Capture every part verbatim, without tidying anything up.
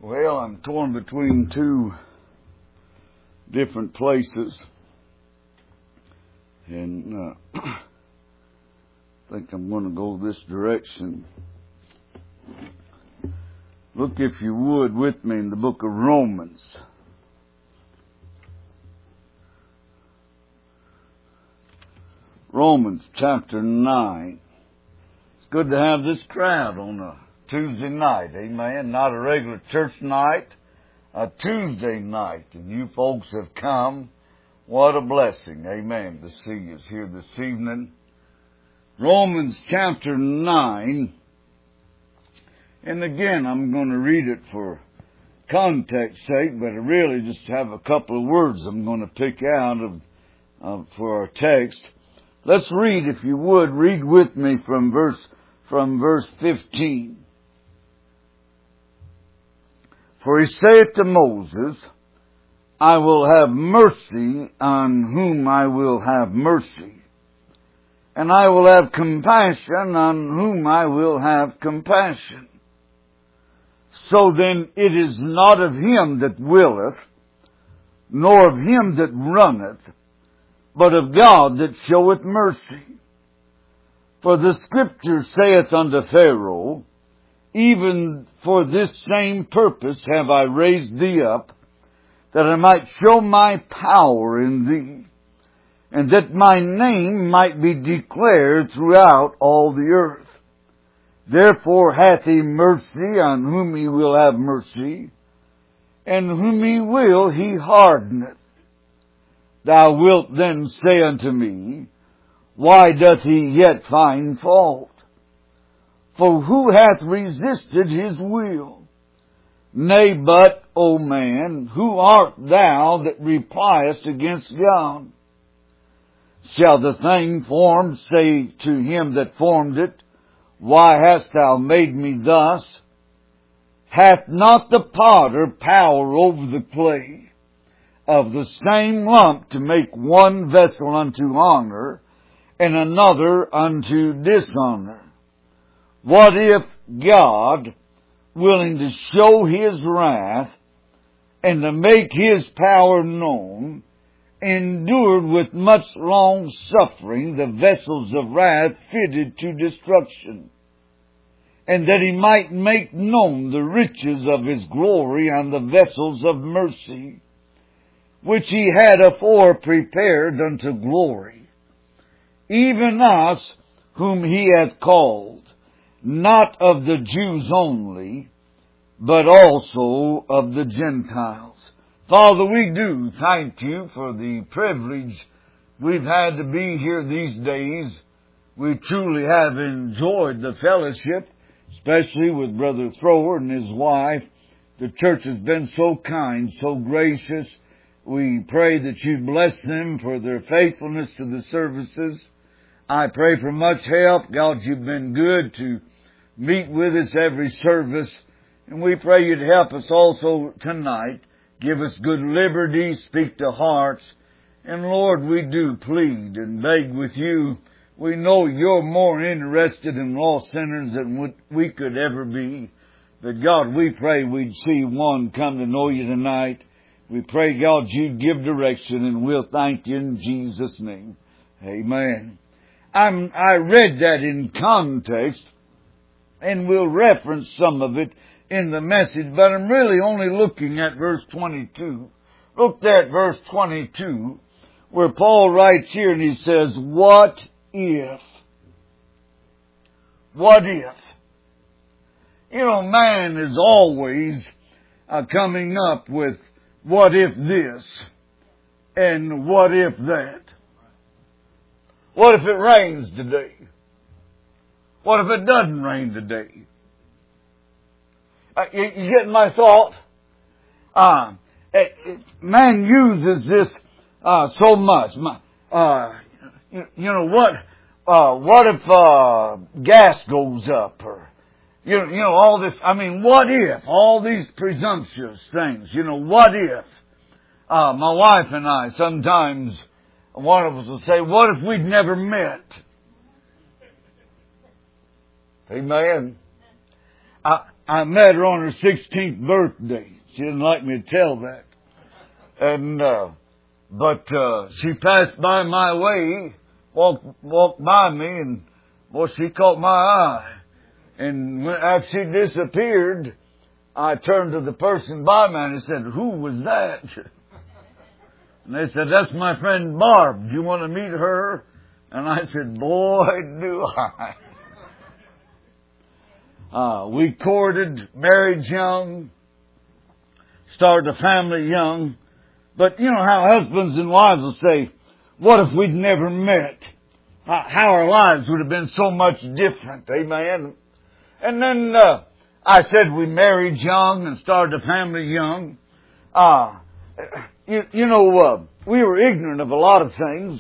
Well, I'm torn between two different places, and uh, I think I'm going to go this direction. Look, if you would, with me in the book of Romans. Romans chapter nine. It's good to have this crowd on a Tuesday night, amen. Not a regular church night, a Tuesday night. And you folks have come. What a blessing, amen, to see us here this evening. Romans chapter nine. And again, I'm going to read it for context's sake, but I really just have a couple of words I'm going to pick out of, of for our text. Let's read, if you would, read with me from verse from verse fifteen. For he saith to Moses, I will have mercy on whom I will have mercy, and I will have compassion on whom I will have compassion. So then it is not of him that willeth, nor of him that runneth, but of God that showeth mercy. For the Scripture saith unto Pharaoh, even for this same purpose have I raised thee up, that I might show my power in thee, and that my name might be declared throughout all the earth. Therefore hath he mercy on whom he will have mercy, and whom he will he hardeneth. Thou wilt then say unto me, why doth he yet find fault? For who hath resisted his will? Nay, but, O man, who art thou that repliest against God? Shall the thing formed say to him that formed it, why hast thou made me thus? Hath not the potter power over the clay, of the same lump to make one vessel unto honor, and another unto dishonor? What if God, willing to show his wrath, and to make his power known, endured with much long suffering the vessels of wrath fitted to destruction, and that he might make known the riches of his glory on the vessels of mercy, which he had afore prepared unto glory, even us whom he hath called, not of the Jews only, but also of the Gentiles. Father, we do thank you for the privilege we've had to be here these days. We truly have enjoyed the fellowship, especially with Brother Thrower and his wife. The church has been so kind, so gracious. We pray that you bless them for their faithfulness to the services. I pray for much help. God, you've been good to meet with us every service. And we pray you'd help us also tonight. Give us good liberty, speak to hearts. And Lord, we do plead and beg with you. We know you're more interested in lost sinners than what we could ever be. But God, we pray we'd see one come to know you tonight. We pray, God, you'd give direction, and we'll thank you in Jesus' name. Amen. I'm, I read that in context, and we'll reference some of it in the message, but I'm really only looking at verse twenty-two. Look there at verse twenty-two, where Paul writes here and he says, what if? What if? You know, man is always uh, coming up with what if this and what if that. What if it rains today? What if it doesn't rain today? Uh, you, you get my thought? Uh, it, it, man uses this uh, so much. Uh, you, you know what? Uh, what if uh, gas goes up, or you know, you know all this? I mean, what if all these presumptuous things? You know, what if? Uh, my wife and I sometimes, one of us will say, "What if we'd never met?" Amen. Uh, I met her on her sixteenth birthday. She didn't like me to tell that. And, uh, but, uh, she passed by my way, walked, walked by me, and, well, she caught my eye. And when, after she disappeared, I turned to the person by me and I said, "Who was that?" And they said, "That's my friend Barb. Do you want to meet her?" And I said, "Boy, do I." Uh, we courted, married young, started a family young. But you know how husbands and wives will say, "What if we'd never met? How our lives would have been so much different." Amen. And then uh, I said we married young and started a family young. Uh, you, you know, uh, we were ignorant of a lot of things.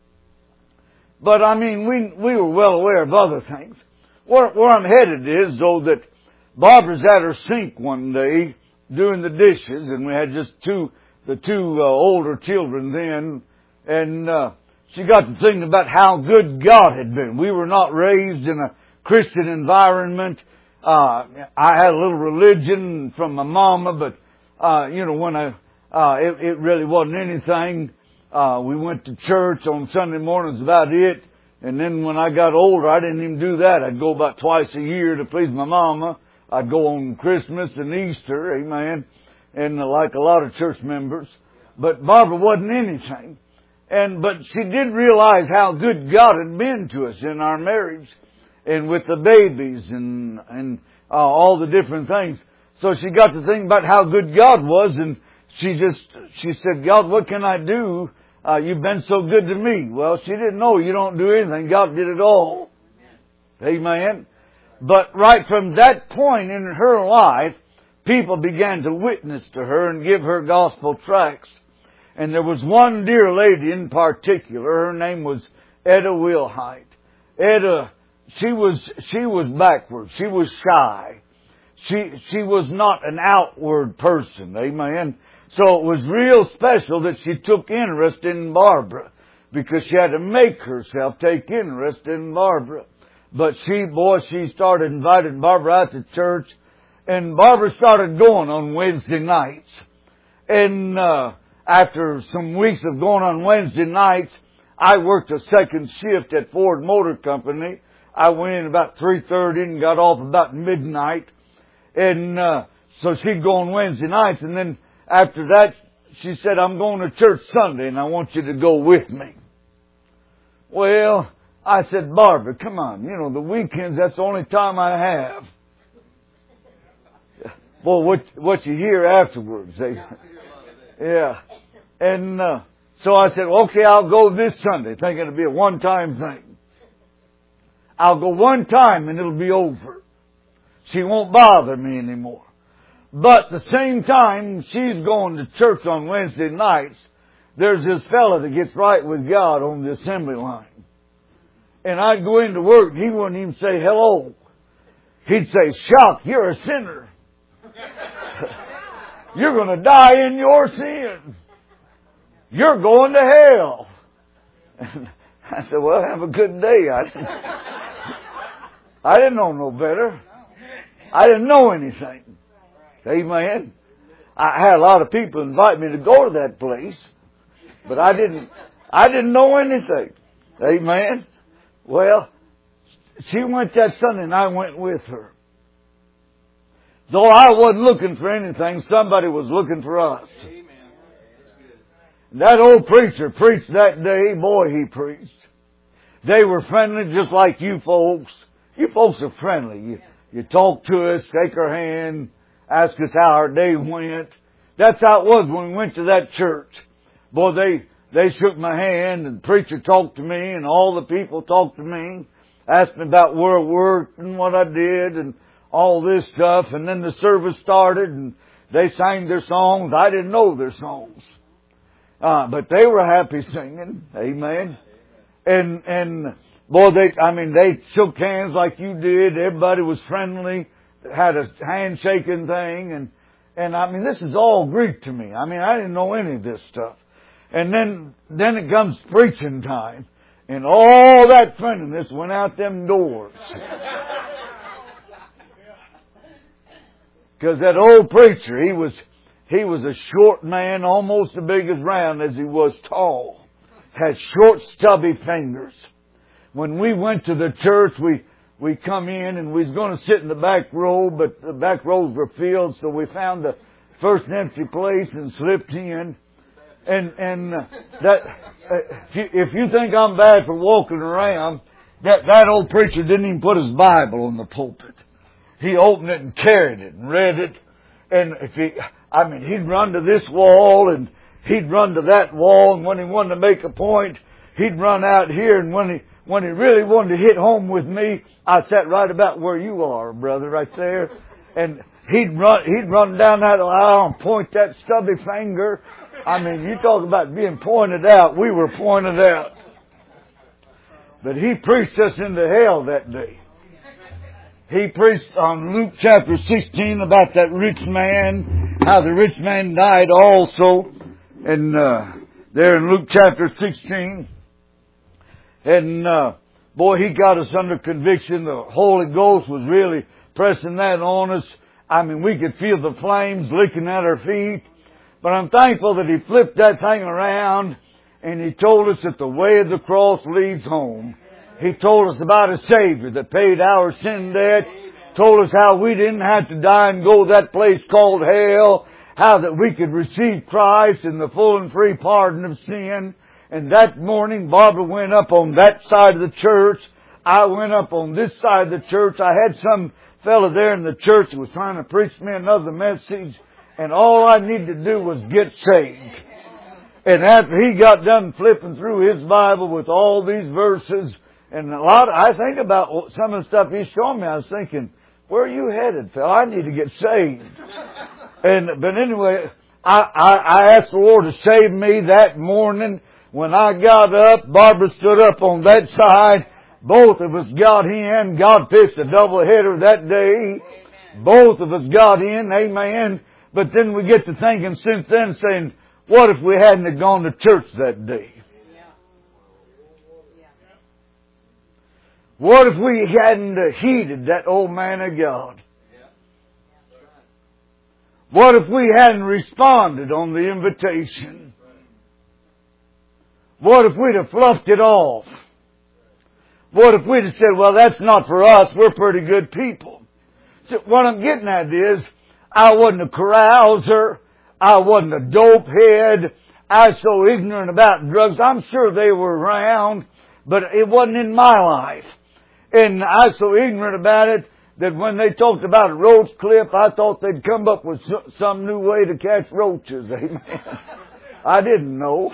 But I mean, we we were well aware of other things. Where, where I'm headed is, though, that Barbara's at her sink one day doing the dishes, and we had just two, the two uh, older children then, and uh, she got to thinking about how good God had been. We were not raised in a Christian environment. Uh, I had a little religion from my mama, but, uh, you know, when I, uh, it, it really wasn't anything. Uh, we went to church on Sunday mornings, about it. And then when I got older, I didn't even do that. I'd go about twice a year to please my mama. I'd go on Christmas and Easter, amen, and uh, like a lot of church members. But Barbara wasn't anything. And, but she did realize how good God had been to us in our marriage and with the babies and, and, uh, all the different things. So she got to think about how good God was, and she just, she said, "God, what can I do? Uh, you've been so good to me." Well, she didn't know you don't do anything. God did it all. Amen. Amen. But right from that point in her life, people began to witness to her and give her gospel tracts. And there was one dear lady in particular. Her name was Etta Wilhite. Etta, she was, she was backward. She was shy. She, she was not an outward person. Amen. So it was real special that she took interest in Barbara, because she had to make herself take interest in Barbara. But she, boy, she started inviting Barbara out to church, and Barbara started going on Wednesday nights. And uh, after some weeks of going on Wednesday nights, I worked a second shift at Ford Motor Company. I went in about three thirty and got off about midnight. And uh, so she'd go on Wednesday nights, and then after that, she said, "I'm going to church Sunday, and I want you to go with me." Well, I said, "Barbara, come on. You know, the weekends, that's the only time I have." Well, what, what you hear afterwards. They, yeah. And uh, so I said, "Okay, I'll go this Sunday," thinking it'll be a one-time thing. I'll go one time, and it'll be over. She won't bother me anymore. But at the same time she's going to church on Wednesday nights, there's this fella that gets right with God on the assembly line. And I'd go into work, and he wouldn't even say hello. He'd say, "Shock, you're a sinner. You're going to die in your sins. You're going to hell." And I said, "Well, have a good day." I didn't, I didn't know no better. I didn't know anything. Amen. I had a lot of people invite me to go to that place, but I didn't, I didn't know anything. Amen. Well, she went that Sunday and I went with her. Though I wasn't looking for anything, somebody was looking for us. That old preacher preached that day. Boy, he preached. They were friendly just like you folks. You folks are friendly. You, you talk to us, shake our hand, ask us how our day went. That's how it was when we went to that church. Boy, they, they shook my hand, and the preacher talked to me, and all the people talked to me, asked me about where I worked and what I did and all this stuff. And then the service started, and they sang their songs. I didn't know their songs. Uh, but they were happy singing. Amen. And, and, boy, they, I mean, they shook hands like you did. Everybody was friendly. Had a handshaking thing, and and I mean, this is all Greek to me. I mean, I didn't know any of this stuff. And then then it comes preaching time, and all that friendliness went out them doors. Because that old preacher, he was, he was a short man, almost as big as round as he was tall. Had short, stubby fingers. When we went to the church, we, we come in and we was going to sit in the back row, but the back rows were filled, so we found the first empty place and slipped in. And, and uh, that, uh, if, you, if you think I'm bad for walking around, that, that old preacher didn't even put his Bible on the pulpit. He opened it and carried it and read it. And if he, I mean, he'd run to this wall and he'd run to that wall. And when he wanted to make a point, he'd run out here. And when he, when he really wanted to hit home with me, I sat right about where you are, brother, right there. And he'd run, he'd run down that aisle and point that stubby finger. I mean, you talk about being pointed out. We were pointed out. But he preached us into hell that day. He preached on Luke chapter sixteen about that rich man, how the rich man died also. And uh, there in Luke chapter sixteen. And uh, boy, he got us under conviction. The Holy Ghost was really pressing that on us. I mean, we could feel the flames licking at our feet. But I'm thankful that he flipped that thing around and he told us that the way of the cross leads home. He told us about a Savior that paid our sin debt. Told us how we didn't have to die and go to that place called hell. How that we could receive Christ and the full and free pardon of sin. And that morning, Barbara went up on that side of the church. I went up on this side of the church. I had some fella there in the church who was trying to preach me another message. And all I needed to do was get saved. And after he got done flipping through his Bible with all these verses, and a lot, of, I think about some of the stuff he's showing me, I was thinking, where are you headed, fella? I need to get saved. And, but anyway, I, I, I asked the Lord to save me that morning. When I got up, Barbara stood up on that side. Both of us got in. God pitched a doubleheader that day. Both of us got in. Amen. But then we get to thinking since then, saying, what if we hadn't have gone to church that day? What if we hadn't heeded that old man of God? What if we hadn't responded on the invitation? What if we'd have fluffed it off? What if we'd have said, well, that's not for us. We're pretty good people. So what I'm getting at is, I wasn't a carouser. I wasn't a dope head. I was so ignorant about drugs. I'm sure they were around, but it wasn't in my life. And I was so ignorant about it that when they talked about a roach clip, I thought they'd come up with some new way to catch roaches. Amen. I didn't know.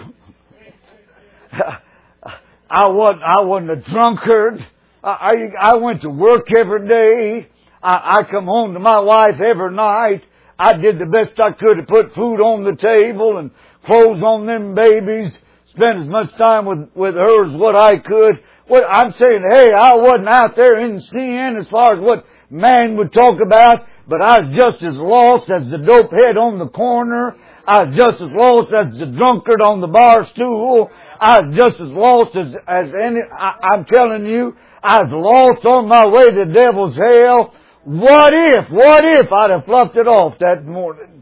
I wasn't, I wasn't a drunkard. I, I, I went to work every day. I, I come home to my wife every night. I did the best I could to put food on the table and clothes on them babies. Spent as much time with, with her as what I could. What I'm saying, hey, I wasn't out there in sin as far as what man would talk about, but I was just as lost as the dope head on the corner. I was just as lost as the drunkard on the bar stool. I was just as lost as, as any, I, I'm telling you, I was lost on my way to devil's hell. What if, what if I'd have fluffed it off that morning?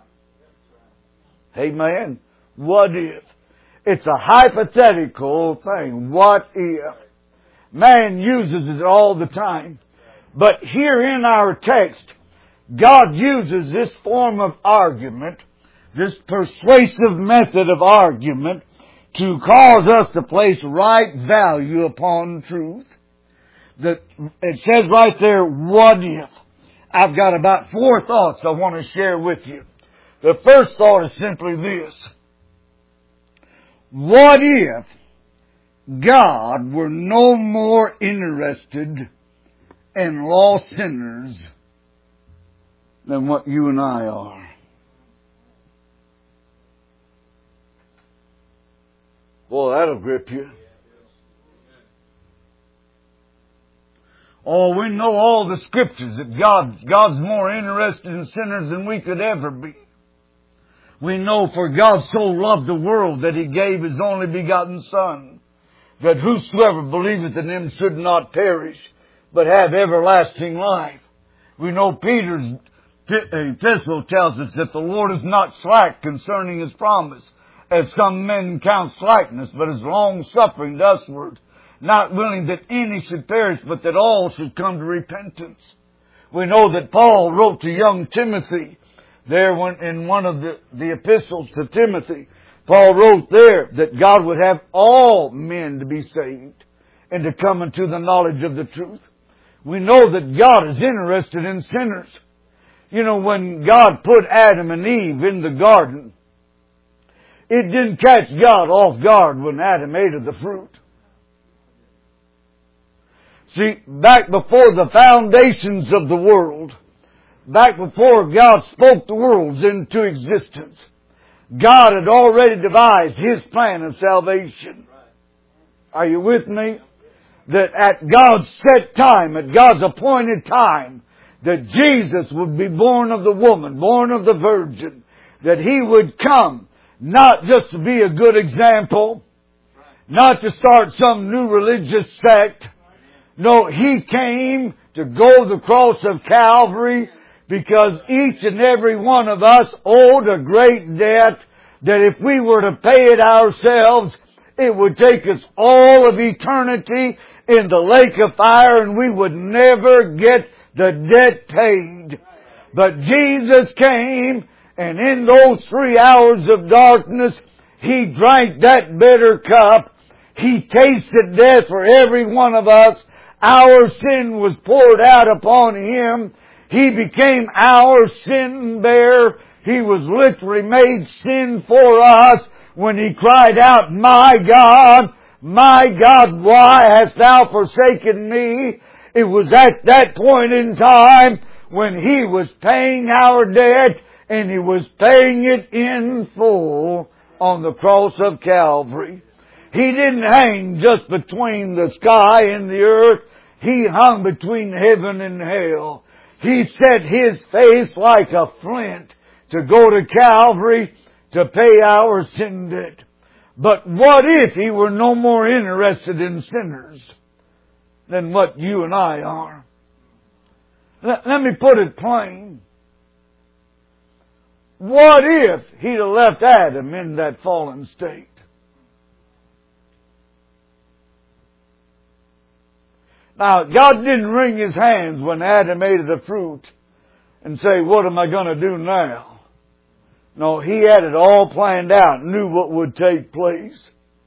Amen. What if? It's a hypothetical thing. What if? Man uses it all the time. But here in our text, God uses this form of argument, this persuasive method of argument, to cause us to place right value upon truth. That it says right there, what if? I've got about four thoughts I want to share with you. The first thought is simply this. What if God were no more interested in lost sinners than what you and I are? Boy, that'll grip you. Oh, we know all the scriptures that God, God's more interested in sinners than we could ever be. We know for God so loved the world that He gave His only begotten Son, that whosoever believeth in Him should not perish, but have everlasting life. We know Peter's epistle tells us that the Lord is not slack concerning His promise, as some men count slackness, but is long-suffering to usward, not willing that any should perish, but that all should come to repentance. We know that Paul wrote to young Timothy, there when, in one of the, the epistles to Timothy, Paul wrote there that God would have all men to be saved and to come into the knowledge of the truth. We know that God is interested in sinners. You know, when God put Adam and Eve in the garden, it didn't catch God off guard when Adam ate of the fruit. See, back before the foundations of the world, back before God spoke the worlds into existence, God had already devised His plan of salvation. Are you with me? That at God's set time, at God's appointed time, that Jesus would be born of the woman, born of the virgin, that He would come, not just to be a good example, not to start some new religious sect. No, He came to go the cross of Calvary because each and every one of us owed a great debt that if we were to pay it ourselves, it would take us all of eternity in the lake of fire and we would never get the debt paid. But Jesus came, and in those three hours of darkness, He drank that bitter cup. He tasted death for every one of us. Our sin was poured out upon Him. He became our sin bearer. He was literally made sin for us when He cried out, "My God, my God, why hast Thou forsaken me?" It was at that point in time when He was paying our debt, and He was paying it in full on the cross of Calvary. He didn't hang just between the sky and the earth. He hung between heaven and hell. He set His face like a flint to go to Calvary to pay our sin debt. But what if He were no more interested in sinners than what you and I are? Let, let me put it plain. What if He'd have left Adam in that fallen state? Now, God didn't wring His hands when Adam ate of the fruit and say, "What am I going to do now?" No, He had it all planned out, knew what would take place.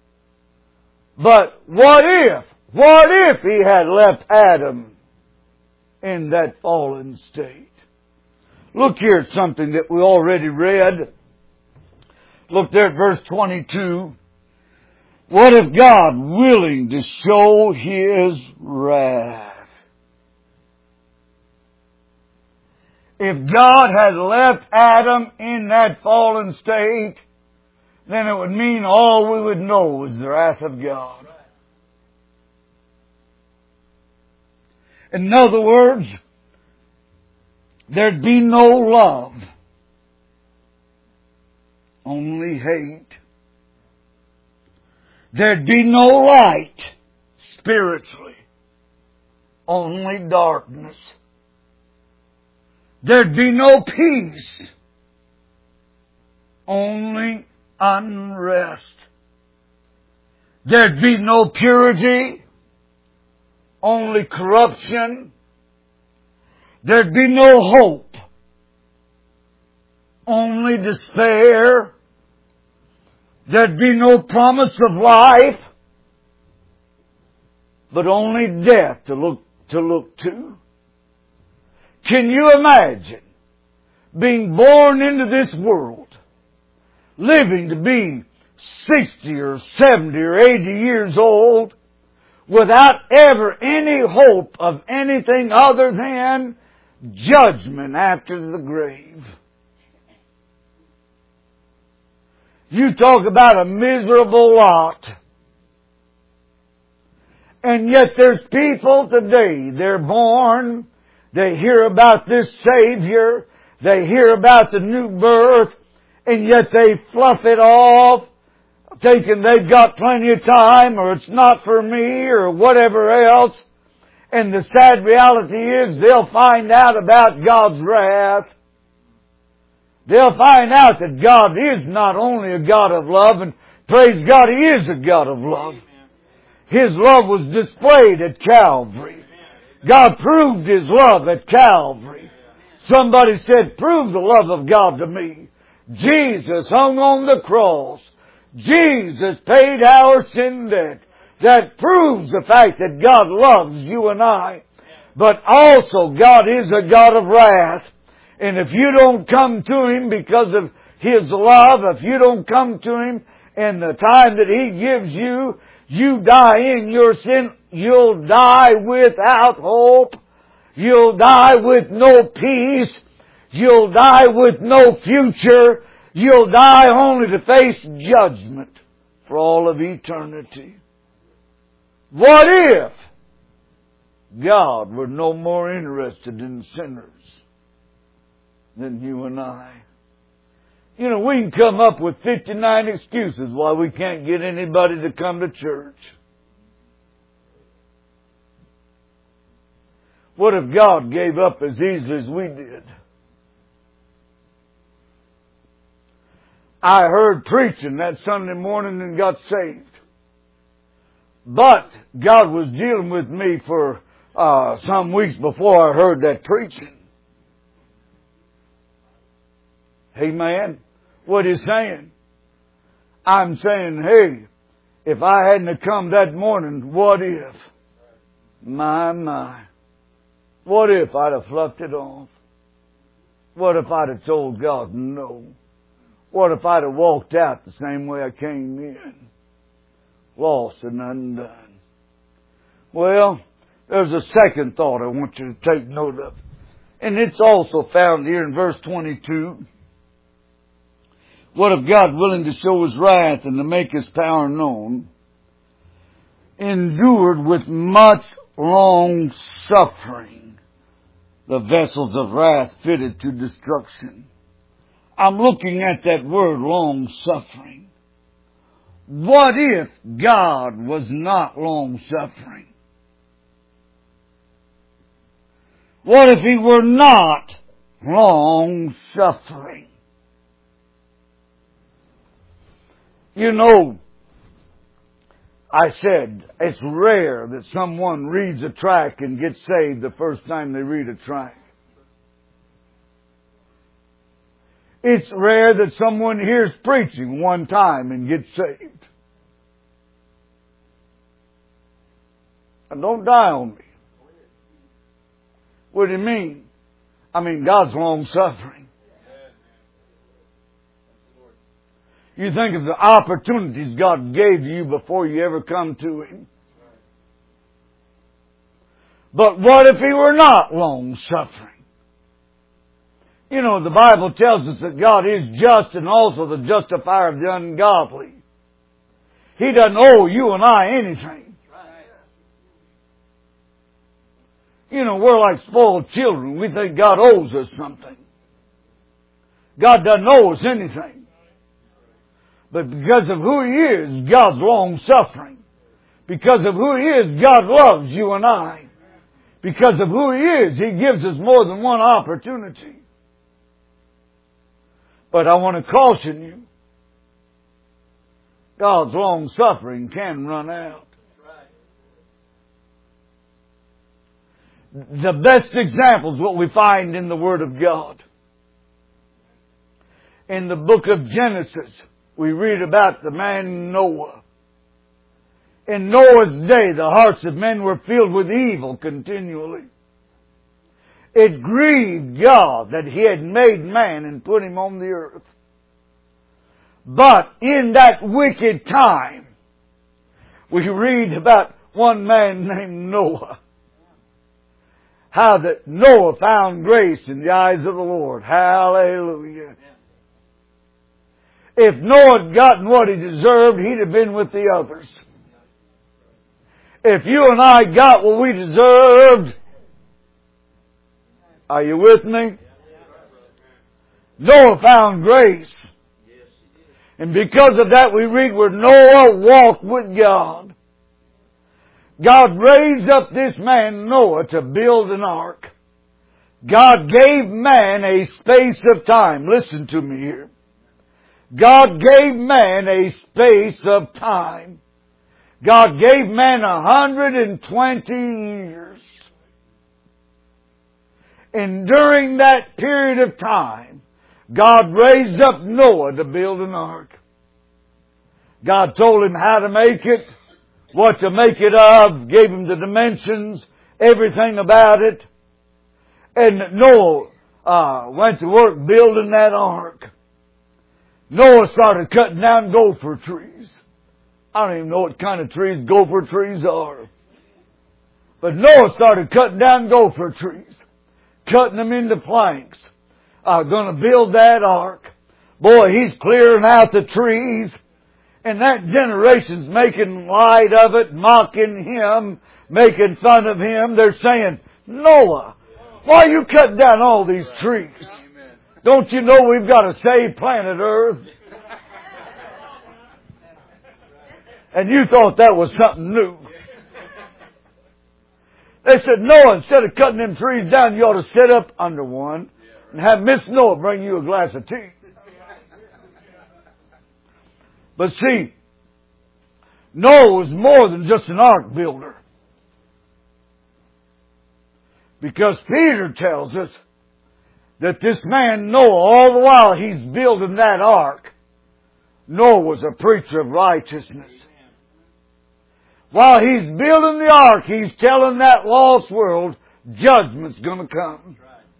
But what if, what if He had left Adam in that fallen state? Look here at something that we already read. Look there at verse twenty-two. What if God, willing to show His wrath? If God had left Adam in that fallen state, then it would mean all we would know is the wrath of God. In other words, there'd be no love, only hate. There'd be no light spiritually, only darkness. There'd be no peace, only unrest. There'd be no purity, only corruption. There'd be no hope, only despair. There'd be no promise of life, but only death to look, to look to. Can you imagine being born into this world, living to be sixty or seventy or eighty years old, without ever any hope of anything other than judgment after the grave? You talk about a miserable lot. And yet there's people today, they're born, they hear about this Savior, they hear about the new birth, and yet they fluff it off, thinking they've got plenty of time, or it's not for me, or whatever else. And the sad reality is they'll find out about God's wrath they'll find out that God is not only a God of love, and praise God, He is a God of love. His love was displayed at Calvary. God proved His love at Calvary. Somebody said, prove the love of God to me. Jesus hung on the cross. Jesus paid our sin debt. That proves the fact that God loves you and I. But also God is a God of wrath. And if you don't come to Him because of His love, if you don't come to Him in the time that He gives you, you die in your sin, you'll die without hope. You'll die with no peace. You'll die with no future. You'll die only to face judgment for all of eternity. What if God were no more interested in sinners than you and I? You know, we can come up with fifty-nine excuses why we can't get anybody to come to church. What if God gave up as easily as we did? I heard preaching that Sunday morning and got saved. But God was dealing with me for uh, some weeks before I heard that preaching. Amen. What He's saying? I'm saying, hey, if I hadn't have come that morning, what if? My, my. What if I'd have fluffed it off? What if I'd have told God no? What if I'd have walked out the same way I came in? Lost and undone. Well, there's a second thought I want you to take note of. And it's also found here in verse twenty-two. What if God, willing to show His wrath and to make His power known, endured with much long suffering the vessels of wrath fitted to destruction? I'm looking at that word, long suffering. What if God was not long suffering? What if He were not long suffering? You know, I said it's rare that someone reads a tract and gets saved the first time they read a tract. It's rare that someone hears preaching one time and gets saved. And don't die on me. What do you mean? I mean, God's long suffering. You think of the opportunities God gave you before you ever come to Him. But what if He were not long suffering? You know, the Bible tells us that God is just and also the justifier of the ungodly. He doesn't owe you and I anything. You know, we're like spoiled children. We think God owes us something. God doesn't owe us anything. But because of who He is, God's long suffering. Because of who He is, God loves you and I. Because of who He is, He gives us more than one opportunity. But I want to caution you. God's long suffering can run out. The best example is what we find in the Word of God. In the book of Genesis, we read about the man Noah. In Noah's day, the hearts of men were filled with evil continually. It grieved God that He had made man and put him on the earth. But in that wicked time, we read about one man named Noah. How that Noah found grace in the eyes of the Lord. Hallelujah. If Noah had gotten what he deserved, he'd have been with the others. If you and I got what we deserved, are you with me? Noah found grace. And because of that, we read where Noah walked with God. God raised up this man, Noah, to build an ark. God gave man a space of time. Listen to me here. God gave man a space of time. God gave man a hundred and twenty years. And during that period of time, God raised up Noah to build an ark. God told him how to make it, what to make it of, gave him the dimensions, everything about it. And Noah uh, went to work building that ark. Noah started cutting down gopher trees. I don't even know what kind of trees gopher trees are. But Noah started cutting down gopher trees, cutting them into planks. Uh, going to build that ark. Boy, he's clearing out the trees. And that generation's making light of it, mocking him, making fun of him. They're saying, Noah, why are you cutting down all these trees? Don't you know we've got to save planet Earth? And you thought that was something new. They said, Noah, instead of cutting them trees down, you ought to sit up under one and have Miss Noah bring you a glass of tea. But see, Noah was more than just an ark builder. Because Peter tells us that this man Noah, all the while he's building that ark, Noah was a preacher of righteousness. While he's building the ark, he's telling that lost world, judgment's going to come.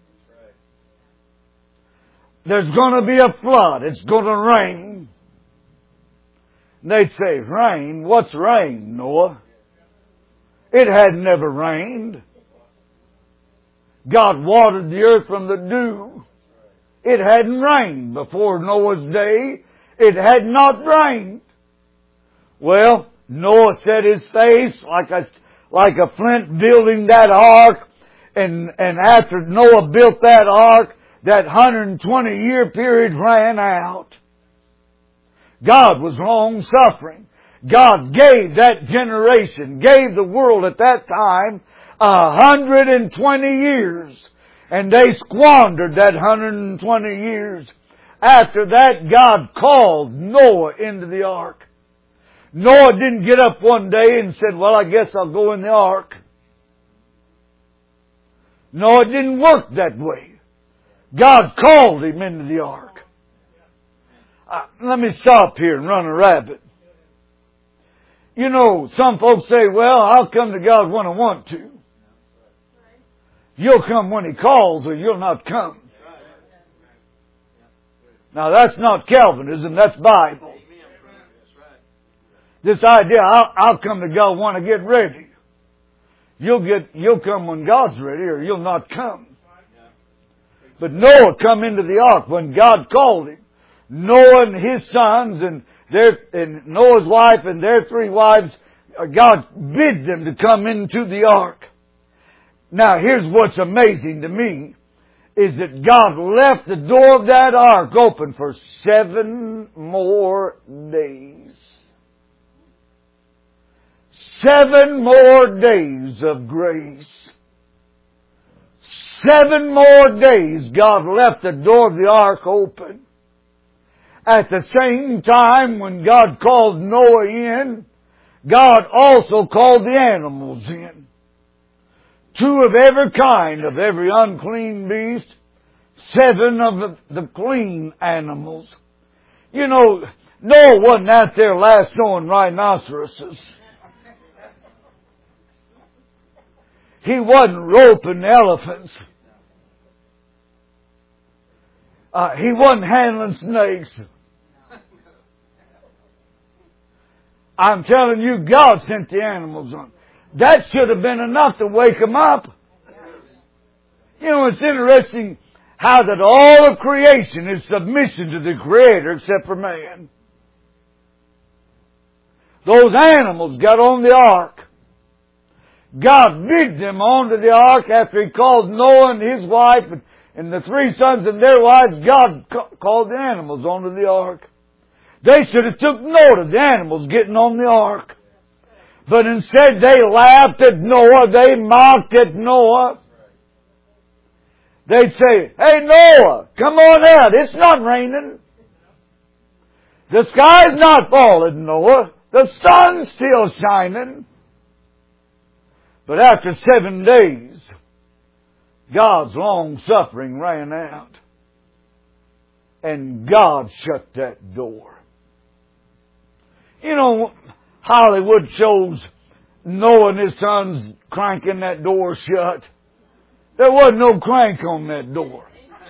There's going to be a flood. It's going to rain. And they'd say, rain? What's rain, Noah? It had never rained. God watered the earth from the dew. It hadn't rained before Noah's day. It had not rained. Well, Noah set his face like a, like a flint building that ark. And, and after Noah built that ark, that one hundred twenty year period ran out. God was long suffering. God gave that generation, gave the world at that time a hundred and twenty years. And they squandered that hundred and twenty years. After that, God called Noah into the ark. Noah didn't get up one day and said, well, I guess I'll go in the ark. No, it didn't work that way. God called him into the ark. Uh, let me stop here and run a rabbit. You know, some folks say, well, I'll come to God when I want to. You'll come when He calls or you'll not come. Now that's not Calvinism, that's Bible. This idea, I'll, I'll come to God when I get ready. You'll get, you'll come when God's ready or you'll not come. But Noah come into the ark when God called him. Noah and his sons and their, and Noah's wife and their three wives, God bid them to come into the ark. Now here's what's amazing to me, is that God left the door of that ark open for seven more days. Seven more days of grace. Seven more days God left the door of the ark open. At the same time when God called Noah in, God also called the animals in. Two of every kind of every unclean beast, seven of the, the clean animals. You know, Noah wasn't out there lassoing rhinoceroses. He wasn't roping elephants. Uh, he wasn't handling snakes. I'm telling you, God sent the animals on. That should have been enough to wake them up. You know, it's interesting how that all of creation is submission to the Creator except for man. Those animals got on the ark. God bid them onto the ark after He called Noah and his wife and, and the three sons and their wives. God ca- called the animals onto the ark. They should have took note of the animals getting on the ark. But instead they laughed at Noah. They mocked at Noah. They'd say, hey Noah, come on out. It's not raining. The sky's not falling, Noah. The sun's still shining. But after seven days, God's long suffering ran out. And God shut that door. You know, Hollywood shows Noah and his sons cranking that door shut. There wasn't no crank on that door.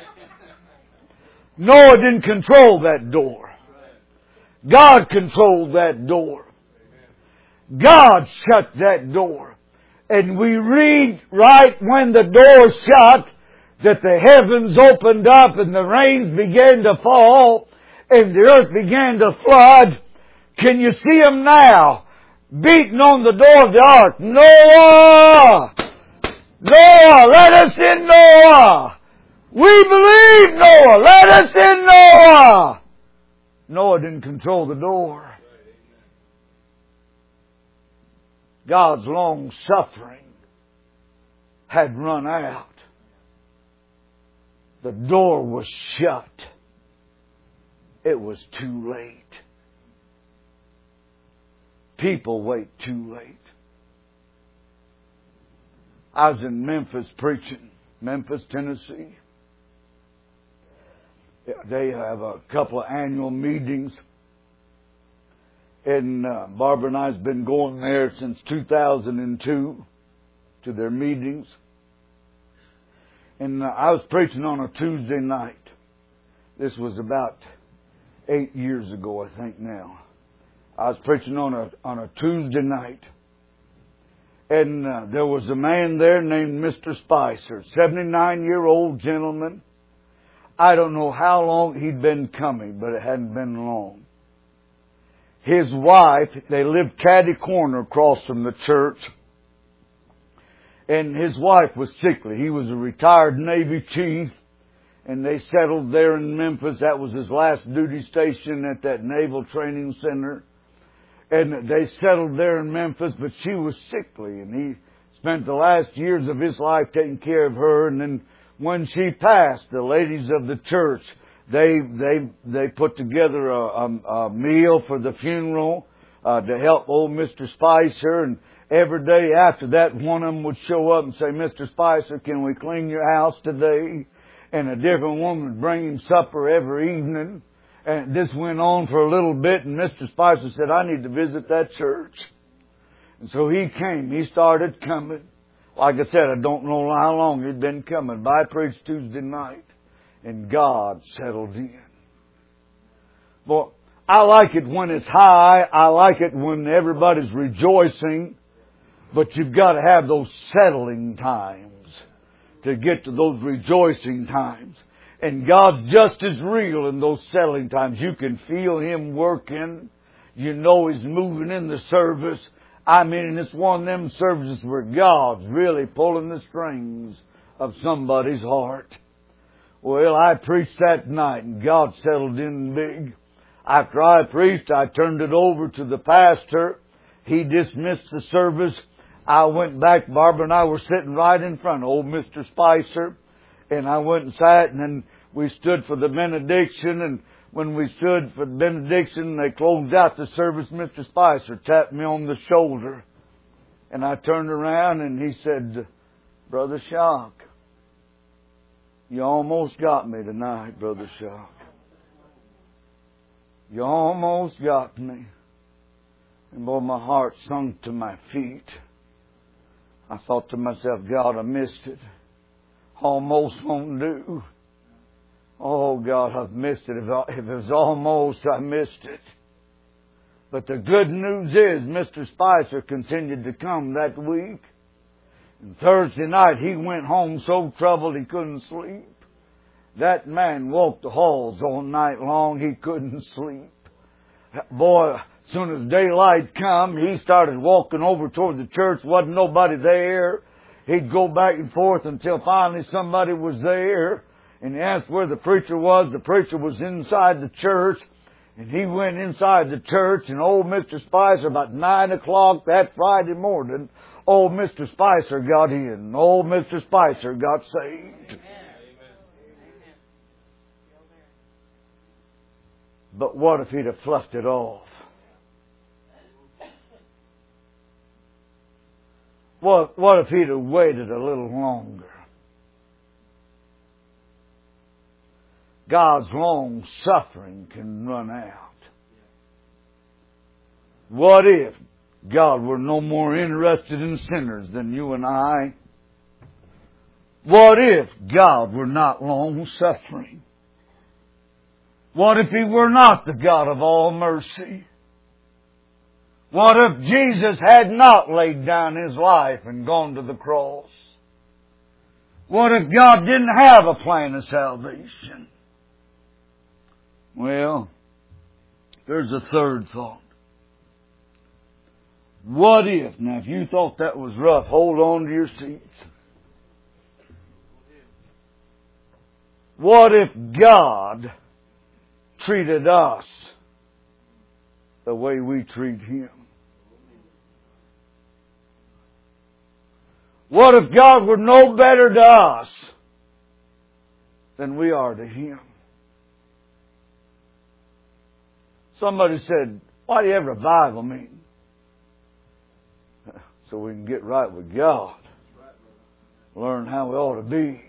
Noah didn't control that door. God controlled that door. God shut that door. And we read right when the door shut that the heavens opened up and the rains began to fall and the earth began to flood. Can you see them now? Beating on the door of the ark. Noah! Noah! Let us in, Noah! We believe, Noah! Let us in, Noah! Noah didn't control the door. God's long suffering had run out. The door was shut. It was too late. People wait too late. I was in Memphis preaching, Memphis, Tennessee. They have a couple of annual meetings. And uh, Barbara and I have been going there since two thousand two to their meetings. And uh, I was preaching on a Tuesday night. This was about eight years ago, I think now. I was preaching on a on a Tuesday night. And uh, there was a man there named Mister Spicer, seventy-nine-year-old gentleman. I don't know how long he'd been coming, but it hadn't been long. His wife, they lived catty corner across from the church. And his wife was sickly. He was a retired Navy chief. And they settled there in Memphis. That was his last duty station at that Naval Training Center. And they settled there in Memphis, but she was sickly. And he spent the last years of his life taking care of her. And then when she passed, the ladies of the church, They they they put together a, a, a meal for the funeral uh, to help old Mister Spicer. And every day after that, one of them would show up and say, Mister Spicer, can we clean your house today? And a different woman would bring him supper every evening. And this went on for a little bit. And Mister Spicer said, I need to visit that church. And so he came. He started coming. Like I said, I don't know how long he'd been coming, but I preached Tuesday night. And God settled in. Well, I like it when it's high. I like it when everybody's rejoicing. But you've got to have those settling times to get to those rejoicing times. And God's just as real in those settling times. You can feel Him working. You know He's moving in the service. I mean, it's one of them services where God's really pulling the strings of somebody's heart. Well, I preached that night and God settled in big. After I preached, I turned it over to the pastor. He dismissed the service. I went back. Barbara and I were sitting right in front of old Mister Spicer. And I went and sat, and then we stood for the benediction. And when we stood for the benediction, they closed out the service. Mister Spicer tapped me on the shoulder. And I turned around and he said, Brother Shock, you almost got me tonight, Brother Shock. You almost got me. And boy, my heart sunk to my feet. I thought to myself, God, I missed it. Almost won't do. Oh, God, I've missed it. If, I, if it was almost, I missed it. But the good news is Mister Spicer continued to come that week. And Thursday night, he went home so troubled he couldn't sleep. That man walked the halls all night long. He couldn't sleep. Boy, as soon as daylight come, he started walking over toward the church. Wasn't nobody there. He'd go back and forth until finally somebody was there. And he asked where the preacher was. The preacher was inside the church. And he went inside the church, and old Mister Spicer, about nine o'clock that Friday morning, old Mister Spicer got in. Old Mister Spicer got saved. But what if He'd have fluffed it off? What, what if He'd have waited a little longer? God's long suffering can run out. What if God were no more interested in sinners than you and I? What if God were not long suffering? What if He were not the God of all mercy? What if Jesus had not laid down His life and gone to the cross? What if God didn't have a plan of salvation? Well, there's a third thought. What if, now if you thought that was rough, hold on to your seats. What if God treated us the way we treat Him? What if God were no better to us than we are to Him? Somebody said, why do you have a revival meeting? So we can get right with God. Learn how we ought to be.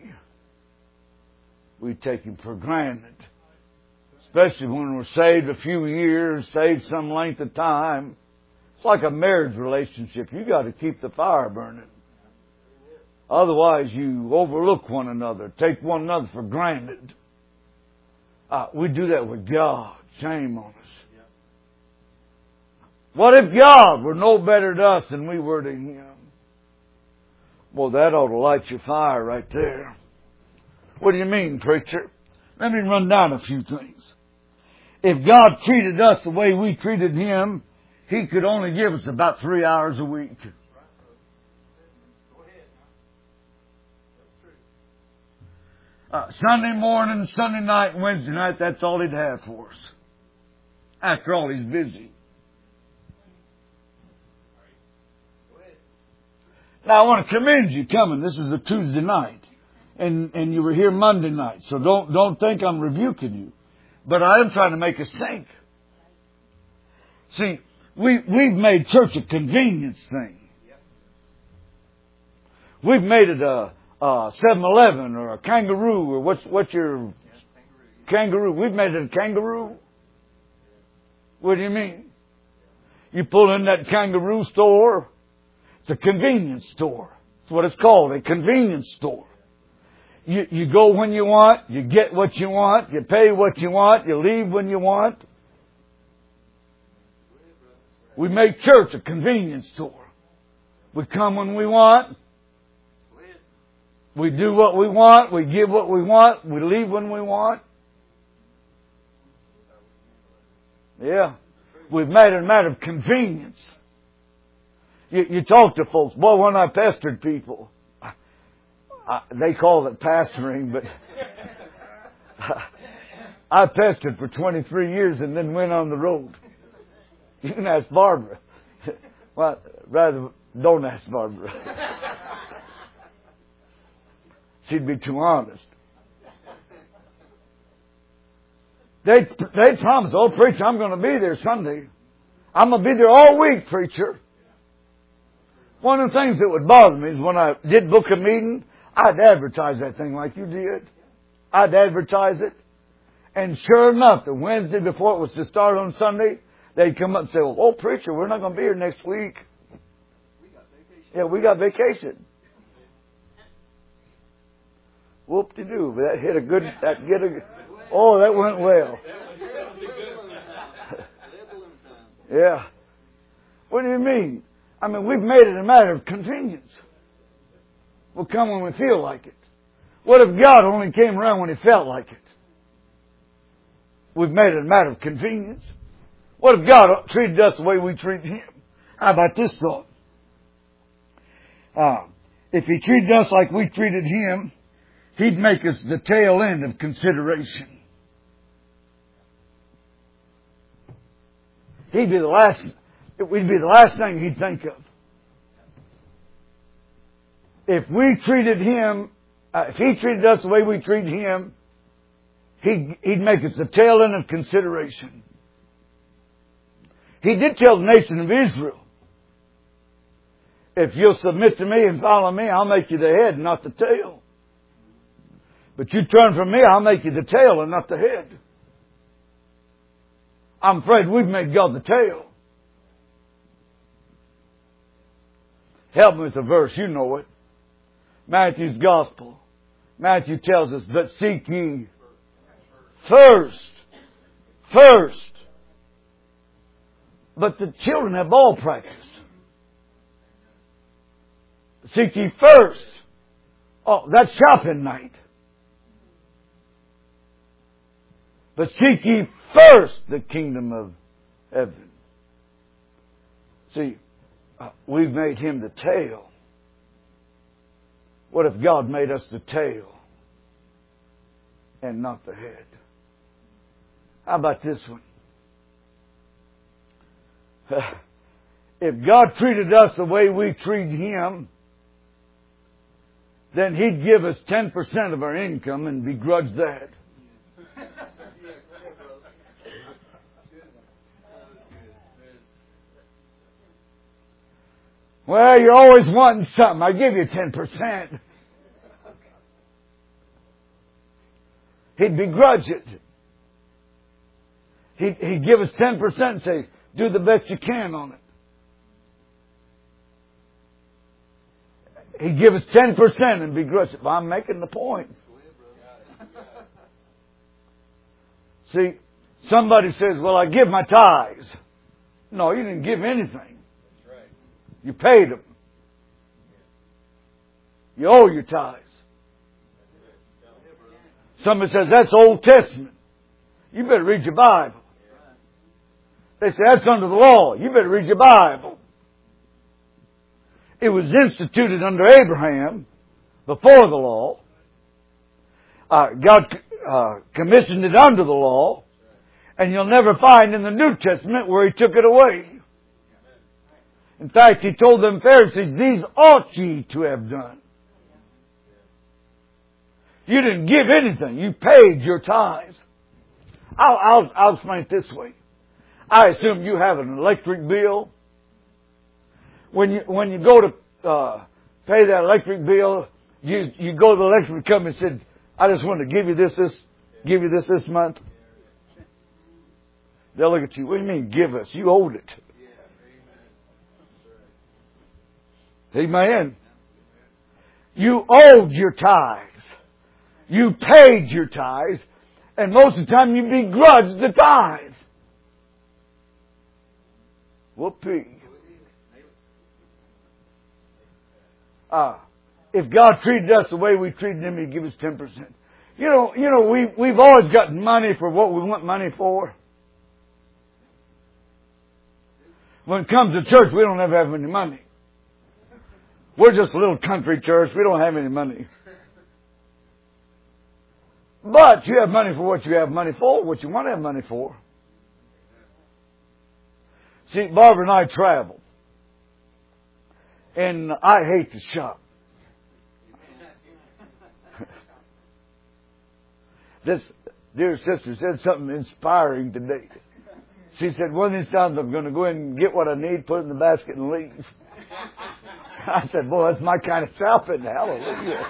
We take Him for granted. Especially when we're saved a few years, saved some length of time. It's like a marriage relationship. You got to keep the fire burning. Otherwise you overlook one another, take one another for granted. Uh, we do that with God. Shame on us. What if God were no better to us than we were to Him? Well, that ought to light your fire right there. What do you mean, preacher? Let me run down a few things. If God treated us the way we treated Him, He could only give us about three hours a week. Uh, Sunday morning, Sunday night, Wednesday night, that's all He'd have for us. After all, He's busy. Now, I want to commend you coming. This is a Tuesday night. And, and you were here Monday night. So don't, don't think I'm rebuking you. But I am trying to make us think. See, we, we've made church a convenience thing. We've made it a, a seven eleven or a kangaroo or what's, what's your kangaroo? We've made it a kangaroo. What do you mean? You pull in that kangaroo store. It's a convenience store. That's what it's called, a convenience store. You, you go when you want, you get what you want, you pay what you want, you leave when you want. We make church a convenience store. We come when we want. We do what we want, we give what we want, we leave when we want. Yeah. We've made it a matter of convenience. You, you talk to folks. Boy, when I pestered people, I, they call it pastoring, but I pestered for twenty-three years and then went on the road. You can ask Barbara. Well, rather, don't ask Barbara. She'd be too honest. They they promised, oh, preacher, I'm going to be there Sunday. I'm going to be there all week, preacher. One of the things that would bother me is when I did book a meeting, I'd advertise that thing like you did. I'd advertise it. And sure enough, the Wednesday before it was to start on Sunday, they'd come up and say, well, oh, preacher, we're not going to be here next week. We got vacation. Yeah, we got vacation. Whoop-de-doo. That hit a good, that get a, oh, that went well. Yeah. What do you mean? I mean, we've made it a matter of convenience. We'll come when we feel like it. What if God only came around when He felt like it? We've made it a matter of convenience. What if God treated us the way we treat Him? How about this thought? Uh, if He treated us like we treated Him, He'd make us the tail end of consideration. He'd be the last, we'd be the last thing He'd think of. If we treated Him, uh, if He treated us the way we treat Him, he'd, he'd make us the tail end of consideration. He did tell the nation of Israel, if you'll submit to me and follow me, I'll make you the head and not the tail. But you turn from me, I'll make you the tail and not the head. I'm afraid we've made God the tail. Help me with the verse, you know it. Matthew's Gospel. Matthew tells us, but seek ye first. First. But the children have ball practice. Seek ye first. Oh, that's shopping night. But seek ye first the kingdom of heaven. See, uh, we've made Him the tail. What if God made us the tail and not the head? How about this one? If God treated us the way we treat Him, then He'd give us ten percent of our income and begrudge that. Well, you're always wanting something. I give you ten percent. He'd begrudge it. He'd, he'd give us ten percent and say, do the best you can on it. He'd give us ten percent and begrudge it. But I'm making the point. See, somebody says, well, I give my tithes. No, you didn't give anything. You paid them. You owe your tithes. Somebody says, that's Old Testament. You better read your Bible. They say, that's under the law. You better read your Bible. It was instituted under Abraham before the law. Uh, God uh, commissioned it under the law. And you'll never find in the New Testament where He took it away. In fact, He told them Pharisees, these ought ye to have done. You didn't give anything. You paid your tithes. I'll, I'll, I'll explain it this way. I assume you have an electric bill. When you, when you go to uh, pay that electric bill, you, you go to the electric company and said, I just want to give you this, this, give you this this month. They'll look at you. What do you mean give us? You owed it. Amen. You owed your tithes. You paid your tithes. And most of the time you begrudge the tithe. Whoopee. Ah, if God treated us the way we treated Him, He'd give us ten percent. You know, you know, we, we've always gotten money for what we want money for. When it comes to church, we don't ever have any money. We're just a little country church. We don't have any money. But you have money for what you have money for, what you want to have money for. See, Barbara and I travel. And I hate to shop. This dear sister said something inspiring today. She said, one of these times I'm going to go in and get what I need, put it in the basket and leave. I said, boy, that's my kind of shopping. Hallelujah.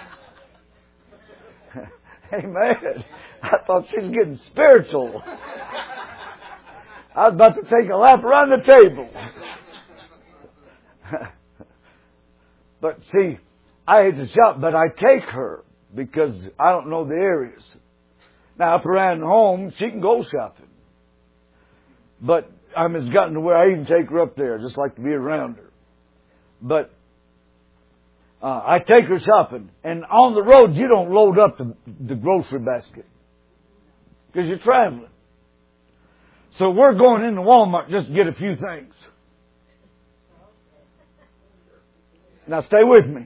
Amen. I thought she was getting spiritual. I was about to take a lap around the table. But see, I hate to shop, but I take her because I don't know the areas. Now, up around home, she can go shopping. But I mean, it's gotten to where I even take her up there. I just like to be around her. But uh, I take her shopping. And on the road, you don't load up the, the grocery basket. Because you're traveling. So we're going into Walmart just to get a few things. Now stay with me.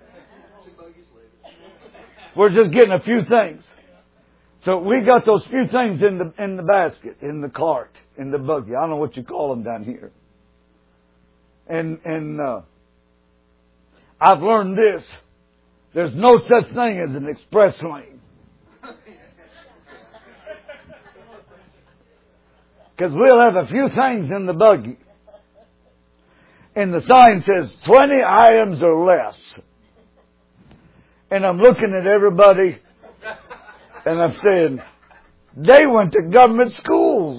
We're just getting a few things. So we got those few things in the in the basket, in the cart, in the buggy. I don't know what you call them down here. And and uh, I've learned this: there's no such thing as an express lane. Because we'll have a few things in the buggy. And the sign says twenty items or less. And I'm looking at everybody and I'm saying, they went to government schools.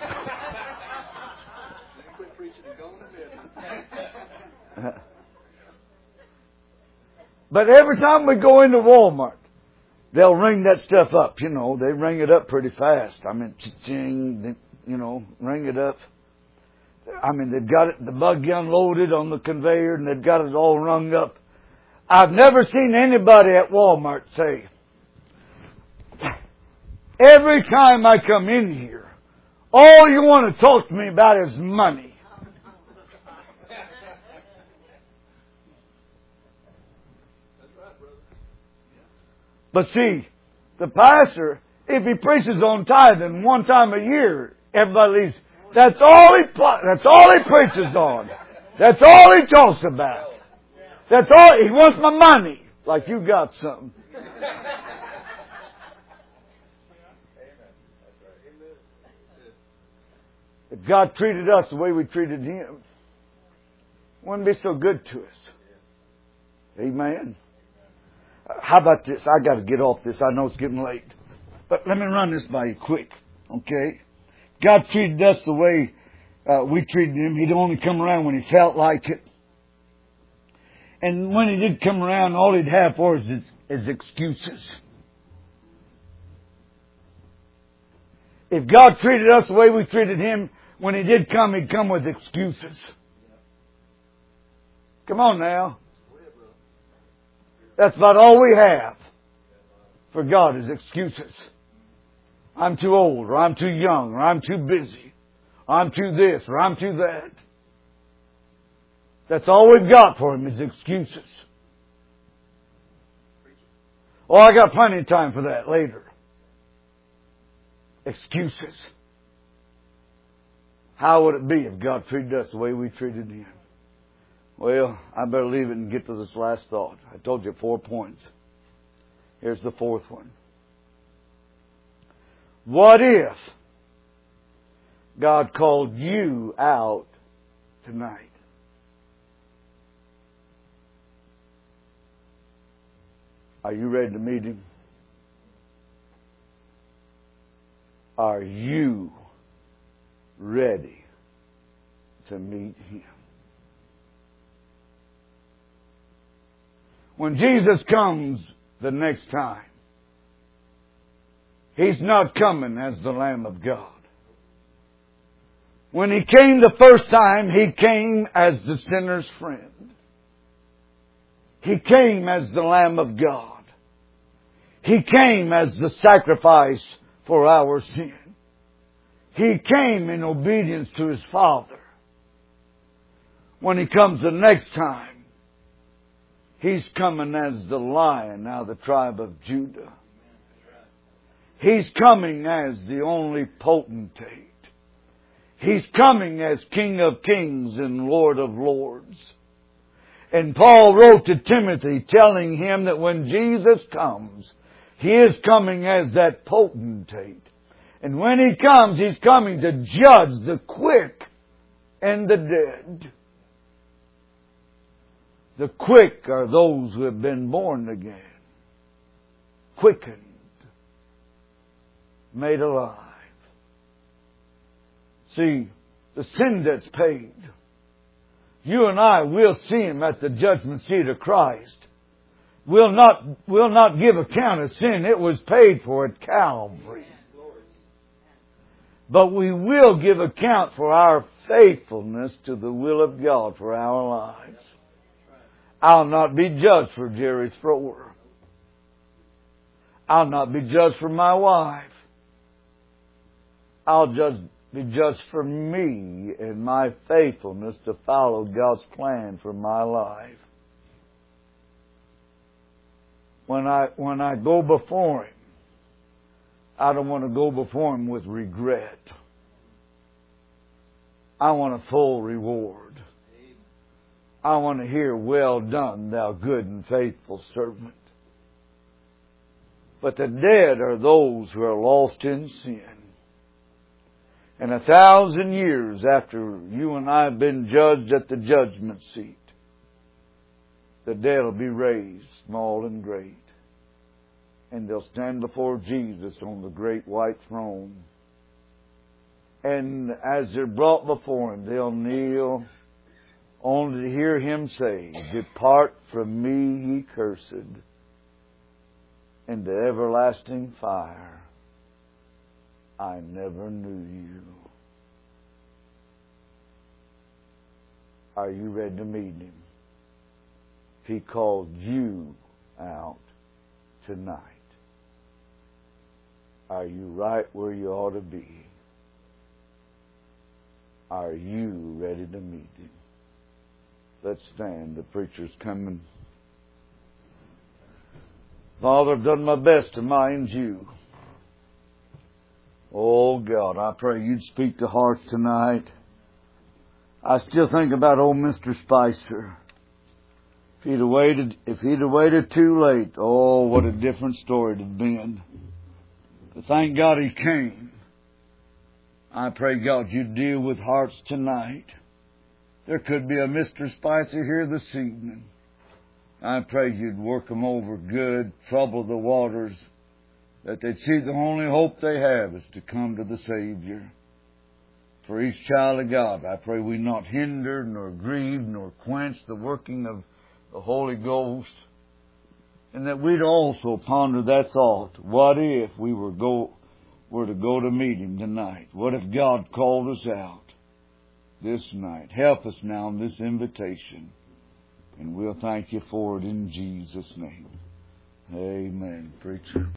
But every time we go into Walmart, they'll ring that stuff up. You know, they ring it up pretty fast. I mean, ching, they, you know, ring it up. I mean, they've got it, the buggy unloaded on the conveyor, and they've got it all rung up. I've never seen anybody at Walmart say, every time I come in here, all you want to talk to me about is money. But see, the pastor, if he preaches on tithing one time a year, everybody leaves. That's all he, that's all he preaches on. That's all he talks about. That's all, he wants my money. Like you got something. If God treated us the way we treated Him, it wouldn't be so good to us. Amen. How about this? I got to get off this. I know it's getting late. But let me run this by you quick. Okay? God treated us the way uh, we treated Him. He'd only come around when He felt like it. And when He did come around, all He'd have for us is, is excuses. If God treated us the way we treated Him, when He did come, He'd come with excuses. Come on now. That's about all we have for God is excuses. I'm too old, or I'm too young, or I'm too busy, or I'm too this, or I'm too that. That's all we've got for Him is excuses. Oh, I got plenty of time for that later. Excuses. How would it be if God treated us the way we treated Him? Well, I better leave it and get to this last thought. I told you four points. Here's the fourth one. What if God called you out tonight? Are you ready to meet Him? Are you ready to meet Him? When Jesus comes the next time, He's not coming as the Lamb of God. When He came the first time, He came as the sinner's friend. He came as the Lamb of God. He came as the sacrifice for our sin. He came in obedience to His Father. When He comes the next time, He's coming as the Lion out of the tribe of Judah. He's coming as the only potentate. He's coming as King of Kings and Lord of Lords. And Paul wrote to Timothy telling him that when Jesus comes, He is coming as that potentate. And when He comes, He's coming to judge the quick and the dead. The quick are those who have been born again, quickened, made alive. See, the sin debt's paid. You and I will see Him at the judgment seat of Christ. We'll not, we'll not give account of sin. It was paid for at Calvary. But we will give account for our faithfulness to the will of God for our lives. I'll not be judged for Jerry Thrower. I'll not be judged for my wife. I'll just be judged for me and my faithfulness to follow God's plan for my life. When I, when I go before Him, I don't want to go before Him with regret. I want a full reward. I want to hear, well done, thou good and faithful servant. But the dead are those who are lost in sin. And a thousand years after you and I have been judged at the judgment seat, the dead will be raised, small and great. And they'll stand before Jesus on the great white throne. And as they're brought before Him, they'll kneel only to hear Him say, "Depart from me, ye cursed, into everlasting fire. I never knew you." Are you ready to meet Him? If He called you out tonight, are you right where you ought to be? Are you ready to meet Him? Let's stand. The preacher's coming. Father, I've done my best to mind you. Oh, God, I pray You'd speak to hearts tonight. I still think about old Mister Spicer. If he'd have waited, if he'd have waited too late, oh, what a different story it'd have been. But thank God he came. I pray, God, You'd deal with hearts tonight. There could be a Mister Spicer here this evening. I pray You'd work them over good, trouble the waters, that they'd see the only hope they have is to come to the Savior. For each child of God, I pray we not hinder, nor grieve, nor quench the working of the Holy Ghost, and that we'd also ponder that thought. What if we were go were to go to meet Him tonight? What if God called us out this night? Help us now in this invitation, and we'll thank You for it in Jesus' name. Amen, preacher.